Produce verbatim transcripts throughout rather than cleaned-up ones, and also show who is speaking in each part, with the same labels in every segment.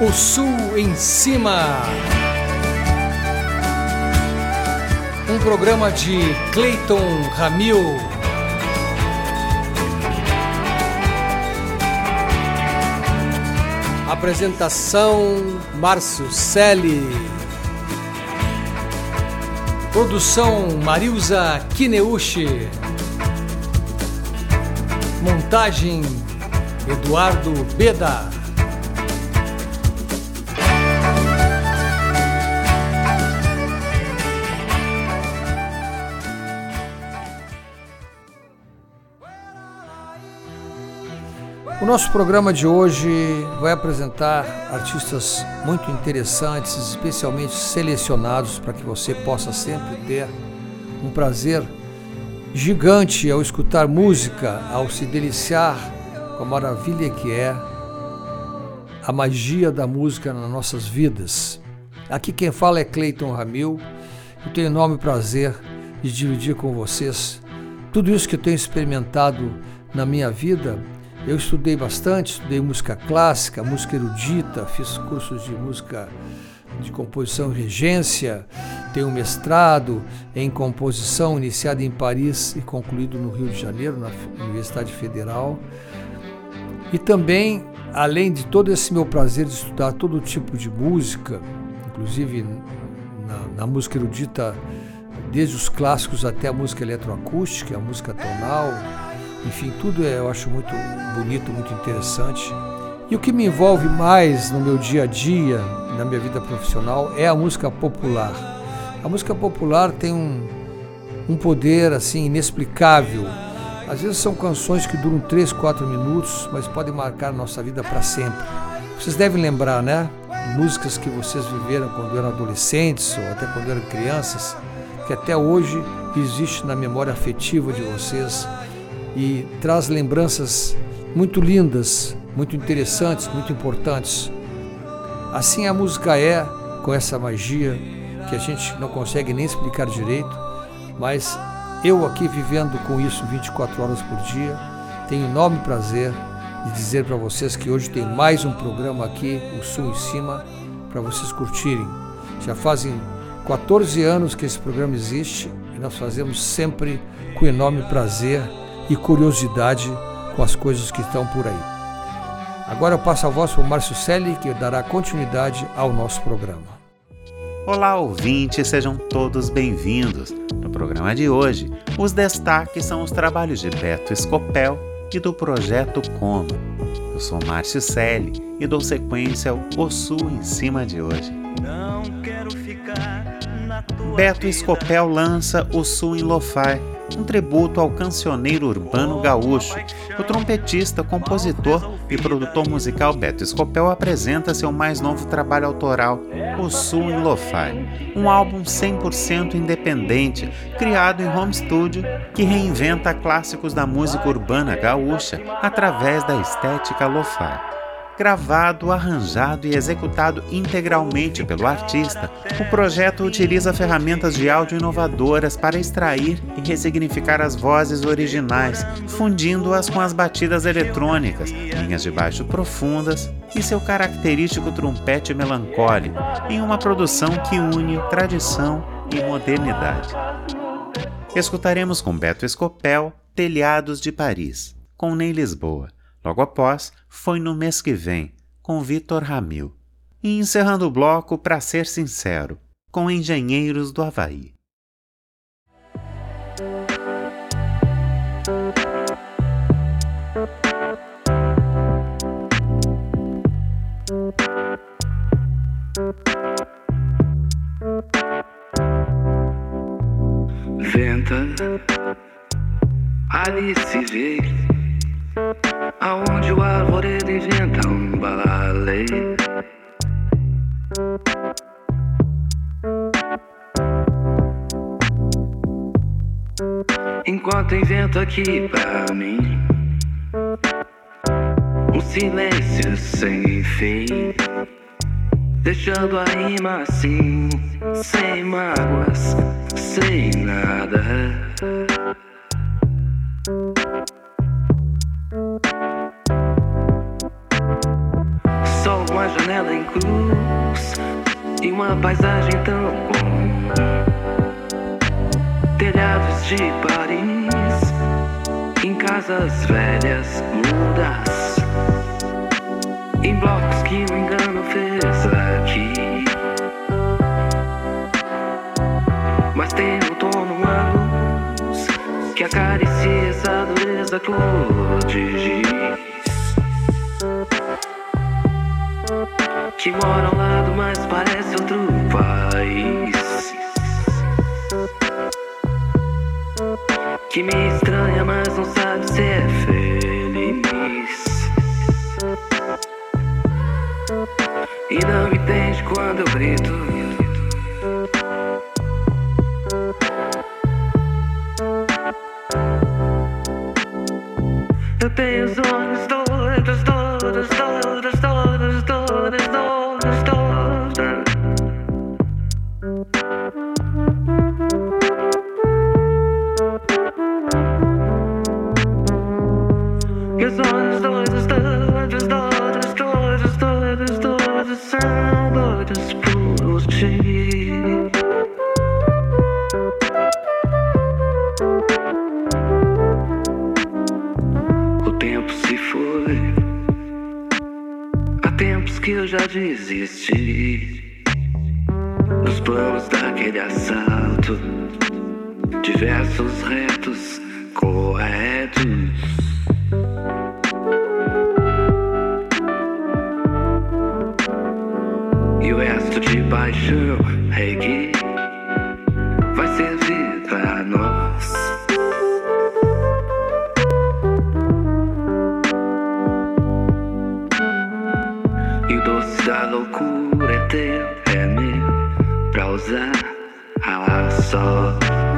Speaker 1: O Sul em Cima. Um programa de Cleiton Ramil. Apresentação Márcio Selle. Produção Marilza Kineuchi. Montagem Eduardo Beda. O nosso programa de hoje vai apresentar artistas muito interessantes, especialmente selecionados para que você possa sempre ter um prazer gigante ao escutar música, ao se deliciar com a maravilha que é a magia da música nas nossas vidas. Aqui quem fala é Cleiton Ramil. Eu tenho enorme prazer de dividir com vocês tudo isso que eu tenho experimentado na minha vida. Eu estudei bastante, estudei música clássica, música erudita, fiz cursos de música de composição e regência, tenho um mestrado em composição iniciado em Paris e concluído no Rio de Janeiro, na Universidade Federal. E também, além de todo esse meu prazer de estudar todo tipo de música, inclusive na, na música erudita, desde os clássicos até a música eletroacústica, a música tonal, enfim, tudo é, eu acho muito bonito, muito interessante. E o que me envolve mais no meu dia a dia, na minha vida profissional, é a música popular. A música popular tem um, um poder assim inexplicável. Às vezes são canções que duram três, quatro minutos, mas podem marcar a nossa vida para sempre. Vocês devem lembrar, né? Músicas que vocês viveram quando eram adolescentes ou até quando eram crianças, que até hoje existe na memória afetiva de vocês. E traz lembranças muito lindas, muito interessantes, muito importantes. Assim a música é, com essa magia que a gente não consegue nem explicar direito, mas eu aqui vivendo com isso vinte e quatro horas por dia, tenho enorme prazer de dizer para vocês que hoje tem mais um programa aqui, o Sul em Cima, para vocês curtirem. Já fazem quatorze anos que esse programa existe e nós fazemos sempre com enorme prazer e curiosidade com as coisas que estão por aí. Agora eu passo a voz para o Márcio Selle, que dará continuidade ao nosso programa.
Speaker 2: Olá, ouvintes, sejam todos bem-vindos. No programa de hoje, os destaques são os trabalhos de Beto Escopel e do Projeto Coma. Eu sou Márcio Selle e dou sequência ao O Sul em Cima de hoje. Não quero ficar na tua Beto Escopel lança O Sul em Lo-Fi, um tributo ao cancioneiro urbano gaúcho. O trompetista, compositor e produtor musical Beto Escopel apresenta seu mais novo trabalho autoral, O Sul em Lo-Fi, um álbum cem por cento independente, criado em home studio, que reinventa clássicos da música urbana gaúcha através da estética lo-fi. Gravado, arranjado e executado integralmente pelo artista, o projeto utiliza ferramentas de áudio inovadoras para extrair e ressignificar as vozes originais, fundindo-as com as batidas eletrônicas, linhas de baixo profundas e seu característico trompete melancólico, em uma produção que une tradição e modernidade. Escutaremos com Beto Escopel, Telhados de Paris, com Ney Lisboa. Logo após, Foi no Mês que Vem, com Vitor Ramil. E encerrando o bloco, Pra Ser Sincero, com Engenheiros do Havaí.
Speaker 3: Venta, Alice veio aonde o arvoredo inventa um baleio. Enquanto invento aqui pra mim um silêncio sem fim, deixando a rima assim, sem mágoas, sem nada. Sou uma janela em cruz e uma paisagem tão comum. Telhados de Paris, em casas velhas mudas, em blocos que o engano fez aqui. Mas tem no outono uma luz que acaricia essa dureza cor de giz, que mora ao lado, mas parece outro país, que me estranha, mas não sabe se é feliz, e não entende quando eu grito. Eu tenho os olhos todos, todos, todos, todos, todos, todos, todos. E os olhos todos, todos, todos, todos, todos, todos são doidos por ti. Que eu já desisti dos planos daquele assalto, diversos retos corretos, e o resto de paixão reggae vai servir pra nós. E o doce da loucura é teu, é meu, pra usar a só.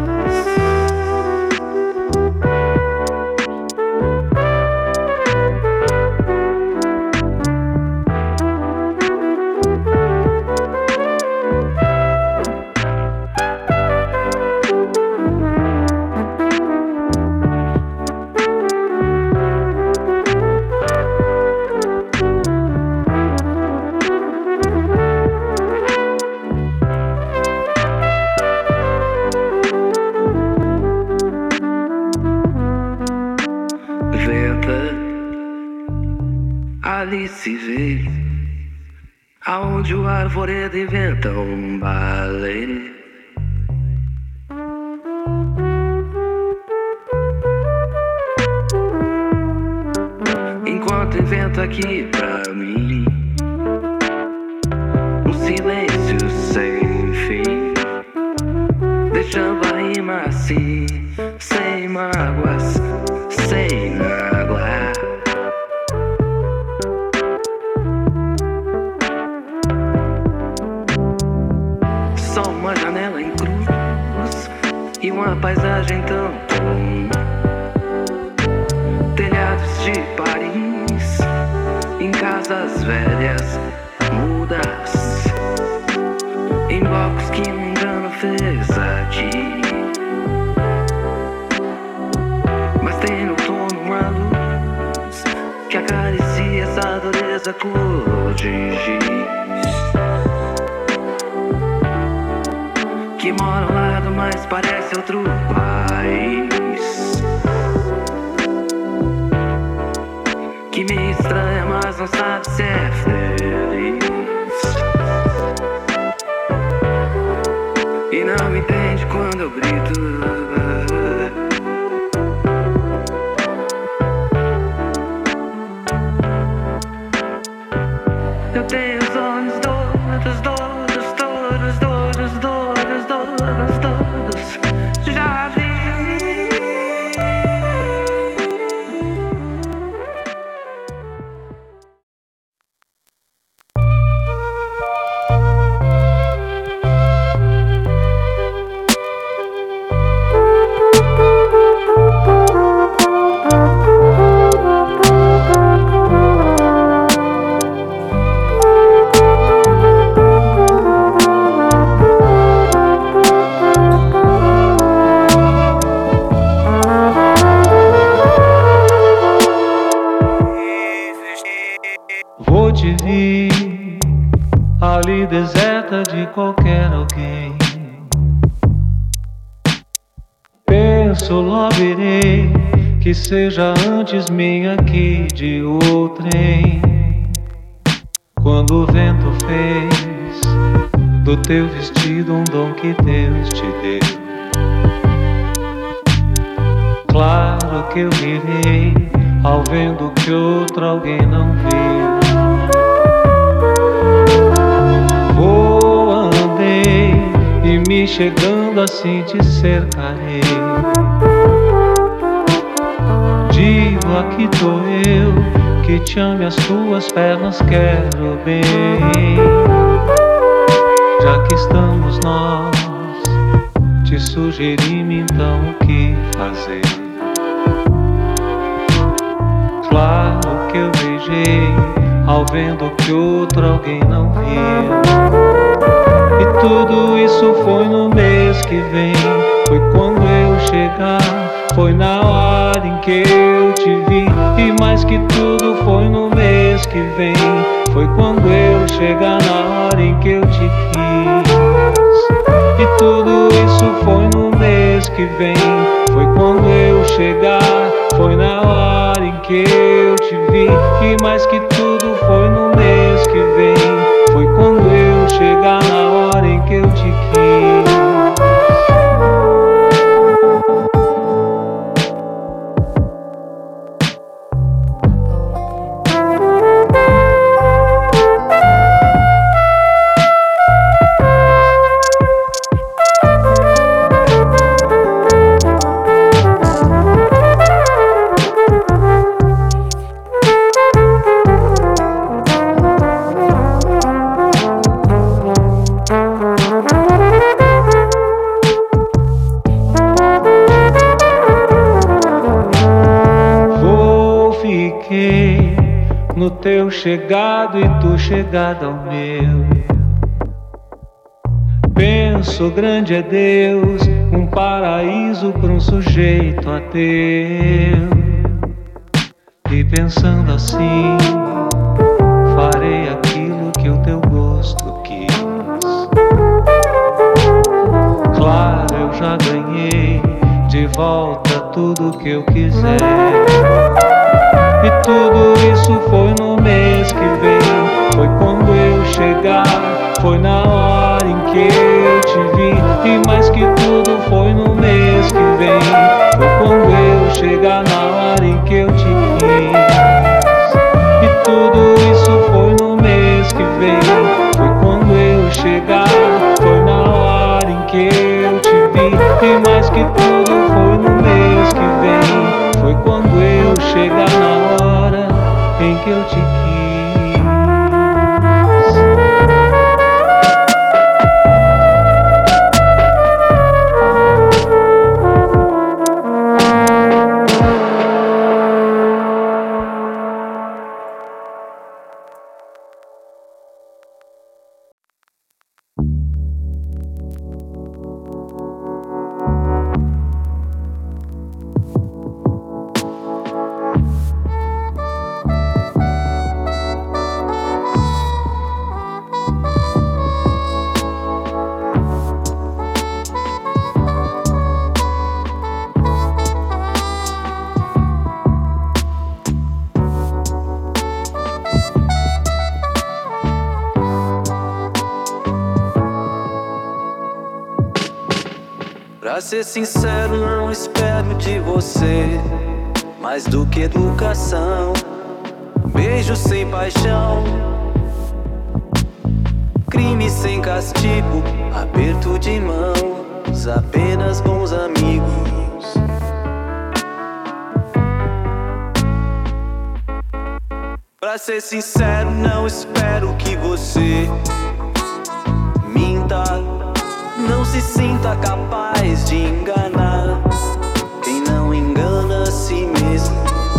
Speaker 3: Ali se vê aonde o arvoredo inventa um balé. Enquanto invento aqui pra mim um silêncio sem fim, deixando a rima assim, sem mágoas, sem água. Só uma janela em cruz e uma paisagem tão comum. Telhados de Paris, em casas velhas mudas, em blocos que um engano fez aqui. Mas tem no outono uma luz que acaricia essa dureza cor de giz, que mora ao lado, mas parece outro país, que me estranha, mas não sabe se é feliz, e não me entende quando eu grito. Eu tenho os olhos todos, todos, todos, todos, todos, todos, todos, já vi.
Speaker 4: Vou te vir
Speaker 3: ali deserta de qualquer alguém. Penso, logo irei, que seja antes minha que de outrem. Quando o vento fez do teu vestido um dom que Deus te deu. Claro que eu rirei ao vendo que outro alguém não viu. Vou, andei e me chegando assim te cercarei. Digo, aqui tô eu, que te ame as tuas pernas, quero bem. Já que estamos nós, te sugeri-me então o que fazer. Claro que eu beijei ao vendo que outro alguém não viu. E tudo isso foi no mês que vem. Foi quando eu chegar, foi na hora em que eu te vi. E mais que tudo foi no mês que vem. Foi quando eu chegar na hora em que eu te quis. E tudo isso foi no mês que vem. Foi quando eu chegar, foi na hora em que eu te vi. E mais que tudo foi no mês que vem. Foi quando eu chegar na hora em que eu te quis. No teu chegado e tu chegada ao meu. Penso, grande é Deus, um paraíso para um sujeito ateu. E pensando assim, farei aquilo que o teu gosto quis. Claro, eu já ganhei de volta tudo que eu quiser. E tudo isso foi no mês que vem. Foi quando eu chegar, foi na hora em que eu te vi. E mais que tudo foi no mês que vem. Foi quando eu chegar na hora em que eu te quis. E tudo isso foi no mês que vem. Foi quando eu chegar, foi na hora em que eu te vi. E mais que tudo foi no mês que vem. Foi quando eu chegar na hora em que eu te quis.
Speaker 4: Pra ser sincero, não espero de você mais do que educação, beijo sem paixão, crime sem castigo, aperto de mãos, apenas bons amigos. Pra ser sincero, não espero que você minta, não se sinta capaz de enganar quem não engana a si mesmo.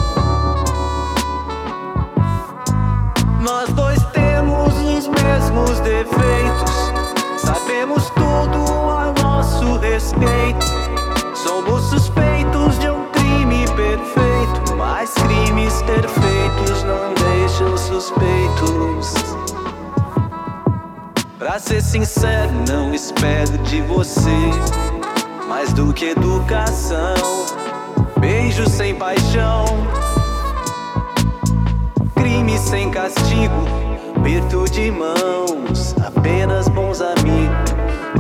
Speaker 4: Nós dois temos os mesmos defeitos, sabemos tudo a nosso respeito. Somos suspeitos de um crime perfeito, mas crimes perfeitos não deixam suspeitos. Pra ser sincero, não espero de você mais do que educação. Beijo sem paixão, crime sem castigo, aperto de mãos, apenas bons amigos.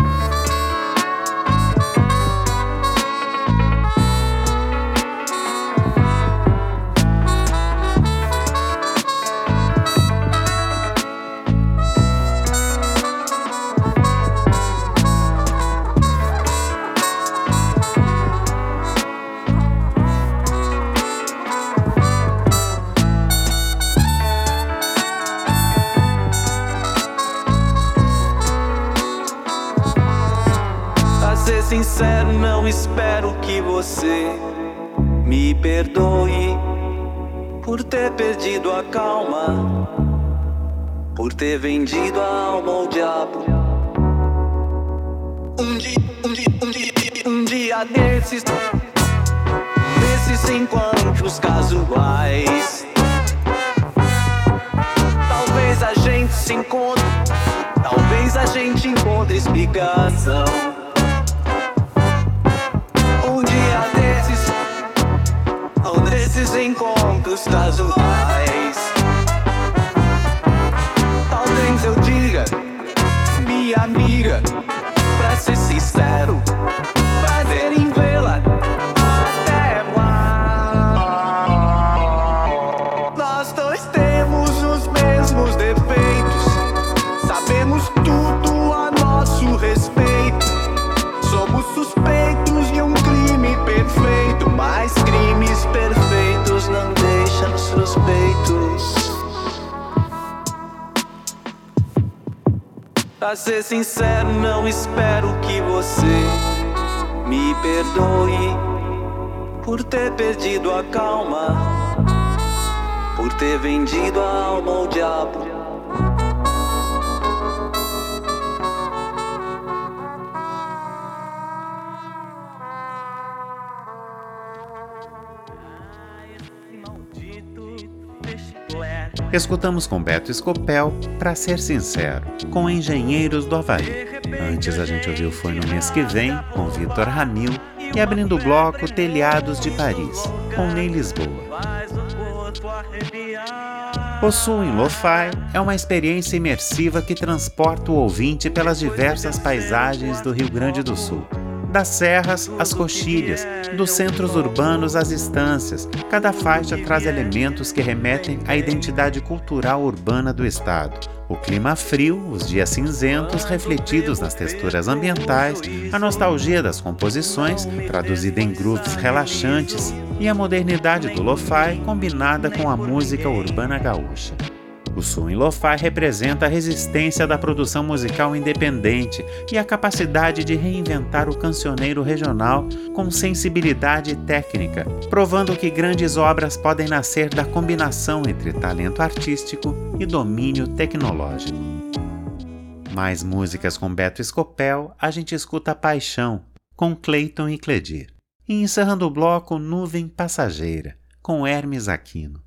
Speaker 4: Sincero, não espero que você me perdoe por ter perdido a calma, por ter vendido a alma ao diabo. Um dia, um dia, um dia, um dia desses, desses encontros casuais, talvez a gente se encontre, talvez a gente encontre explicação. Nesses encontros casuais, talvez eu diga, minha amiga, pra ser sincero, prazer em vê-la até lá. Nós dois temos os mesmos defeitos, sabemos tudo a nosso respeito. Somos suspeitos de um crime perfeito, mas crimes perfeitos não deixam suspeitos. Pra ser sincero, não espero que você me perdoe por ter perdido a calma, por ter vendido a alma ao diabo.
Speaker 2: Escutamos com Beto Escopel, Pra Ser Sincero, com Engenheiros do Havaí. Antes a gente ouviu Foi no Mês Que Vem, com Vitor Ramil, e abrindo o bloco Telhados de Paris, com Ney Lisboa. O Sul em Lo-Fi é uma experiência imersiva que transporta o ouvinte pelas diversas paisagens do Rio Grande do Sul. Das serras às coxilhas, dos centros urbanos às estâncias, cada faixa traz elementos que remetem à identidade cultural urbana do estado. O clima frio, os dias cinzentos refletidos nas texturas ambientais, a nostalgia das composições, traduzida em grooves relaxantes, e a modernidade do lo-fi combinada com a música urbana gaúcha. O Sul em Lo-Fi representa a resistência da produção musical independente e a capacidade de reinventar o cancioneiro regional com sensibilidade técnica, provando que grandes obras podem nascer da combinação entre talento artístico e domínio tecnológico. Mais músicas com Beto Escopel, a gente escuta Paixão, com Cleiton e Cledir. E encerrando o bloco, Nuvem Passageira, com Hermes Aquino.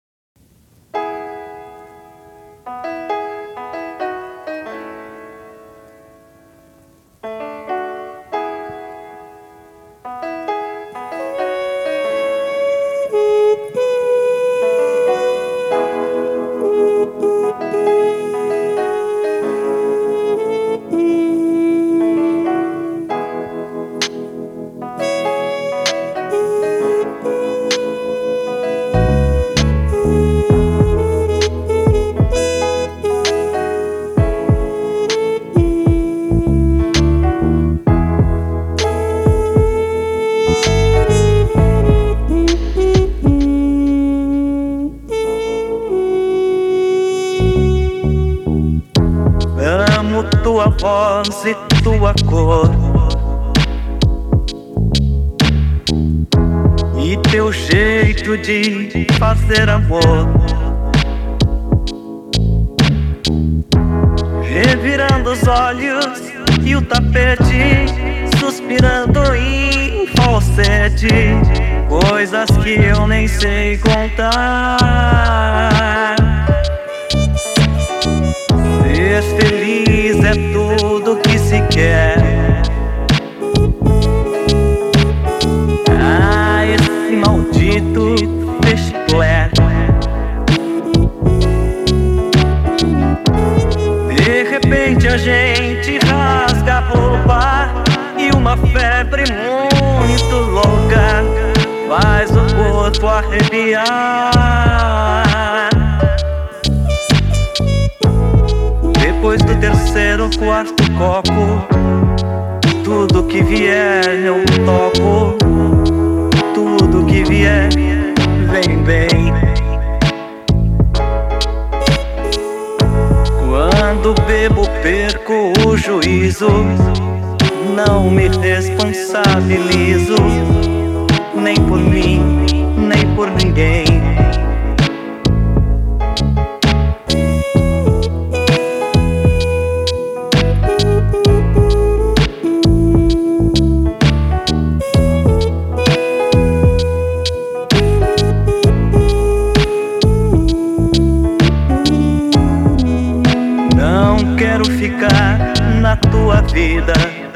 Speaker 4: Tua voz e tua cor e teu jeito de fazer amor, revirando os olhos e o tapete, suspirando em falsete, coisas que eu nem sei contar. Ser feliz é uma febre muito louca faz o corpo arrepiar. Depois do terceiro, quarto copo, tudo que vier eu topo. Tudo que vier, vem bem. Quando bebo, perco o juízo. Não me responsabilizo, nem por mim, nem por ninguém. Não quero ficar na tua vida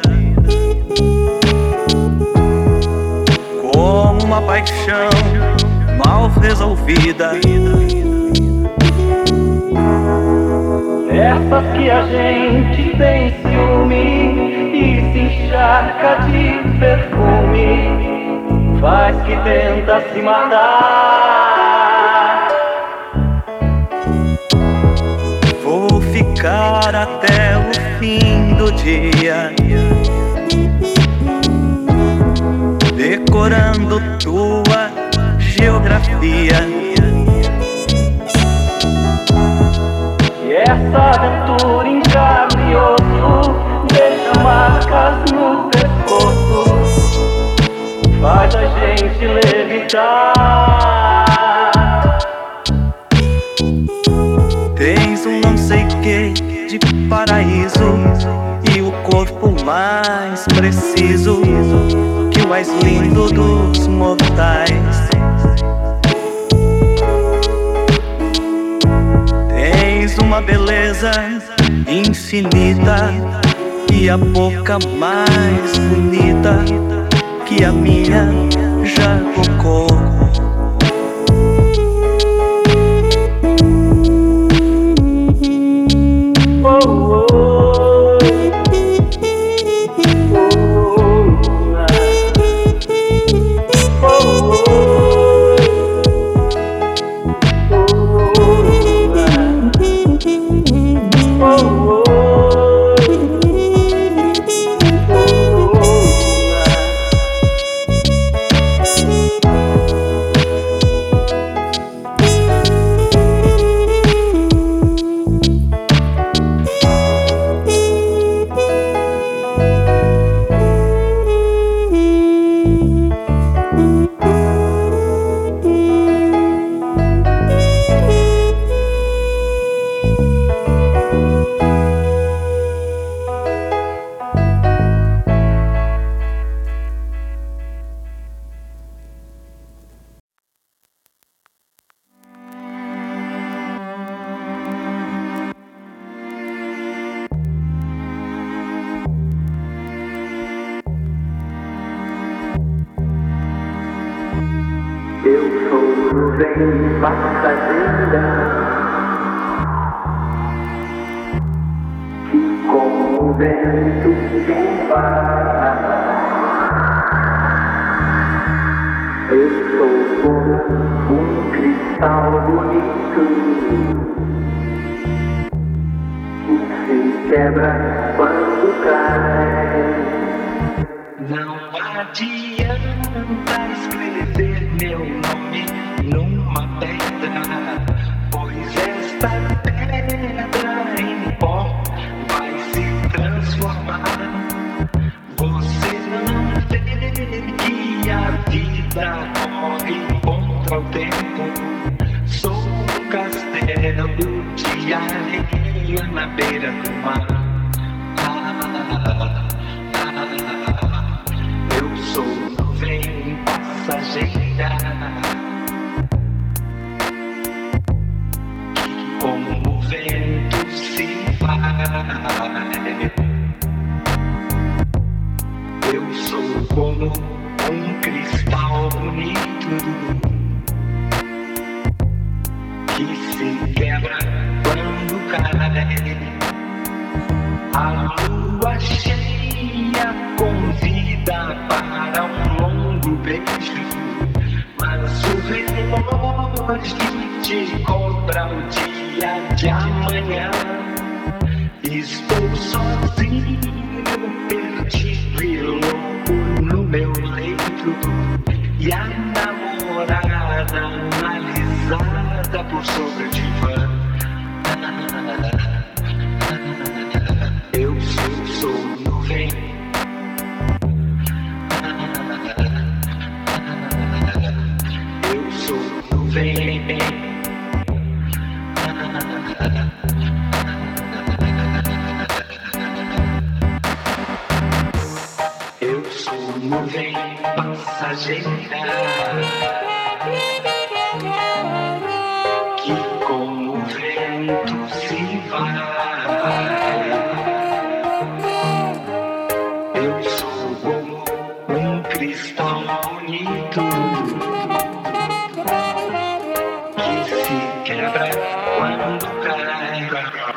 Speaker 4: como uma paixão mal resolvida. Essas que a gente tem ciúme e se encharca de perfume, faz que tenta se matar. Vou ficar até o fim do dia decorando tua geografia. E essa aventura em carne e osso deixa marcas no pescoço, faz a gente levitar. Tens um não sei que de paraíso e o corpo mais preciso que o mais lindo dos mortais. Tens uma beleza infinita e a boca mais bonita que a minha já tocou.
Speaker 5: nuvem passageira que com o vento se vai. Eu sou como um cristal bonito que se quebra quando cai.
Speaker 6: Não adianta escrever meu nome numa pedra, pois esta pedra em pó vai se transformar. Você não vê que a vida corre contra o tempo. Sou um castelo de areia na beira do mar. Eu sou nuvem passageira que como o vento se vai. Eu sou como um cristal bonito que se quebra quando cai. A lua cheia convida hoje te cobra o dia de amanhã. Estou sozinho, perdido e louco no meu leito. E a namorada analisada por sobre o divã. Eu sou, sou nuvem. Eu sou nuvem. Eu sou nuvem passageira que com o vento se vai. Eu sou como um cristal bonito que se quebra quando cai.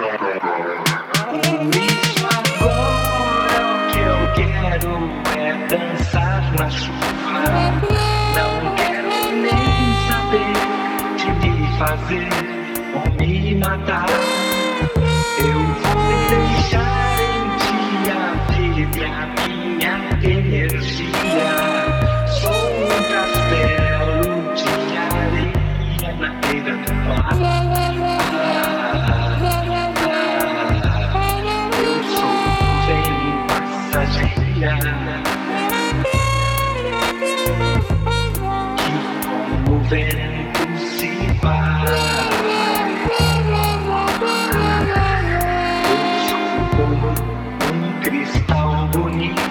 Speaker 6: Por isso agora o que eu quero é dançar na chuva. Não quero nem saber de me fazer ou me matar. Eu vou deixar em ti a vida e a minha energia. Sou um castelo de areia na beira do mar. Eu sou nuvem passageira que com o vento se vai. Eu sou como um cristal bonito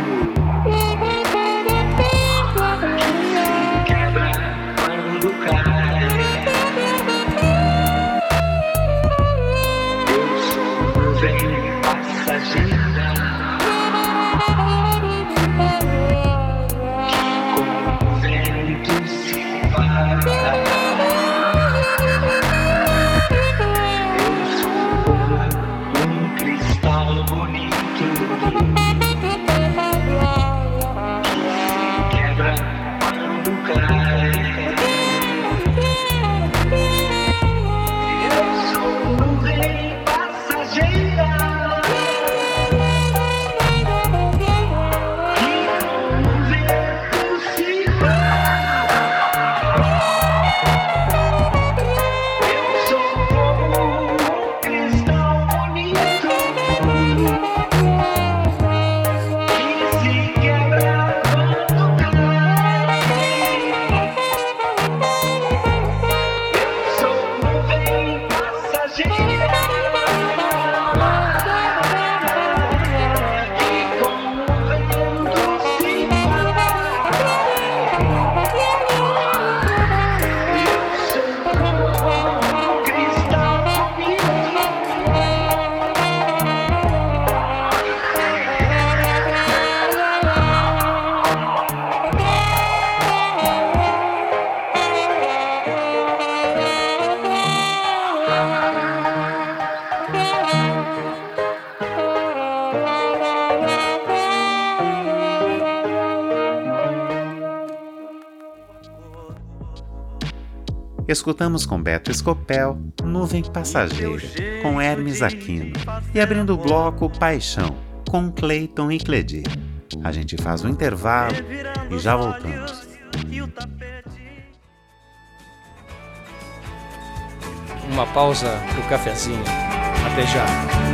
Speaker 6: que se quebra quando cai. Eu sou nuvem passageira que com o vento se vai. Eu sou como um cristal bonito que se quebra quando cai. Eu sou nuvem passageira que com o vento se vai. Eu sou como um cristal bonito que se quebra quando cai. Eu sou nuvem passageira que com o vento se vai. Eu sou como um cristal bonito
Speaker 2: Escutamos com Beto Escopel, Nuvem Passageira, com Hermes Aquino. E abrindo o bloco, Paixão, com Cleiton e Cledir. A gente faz um intervalo e já voltamos.
Speaker 1: Uma pausa pro cafezinho. Até já.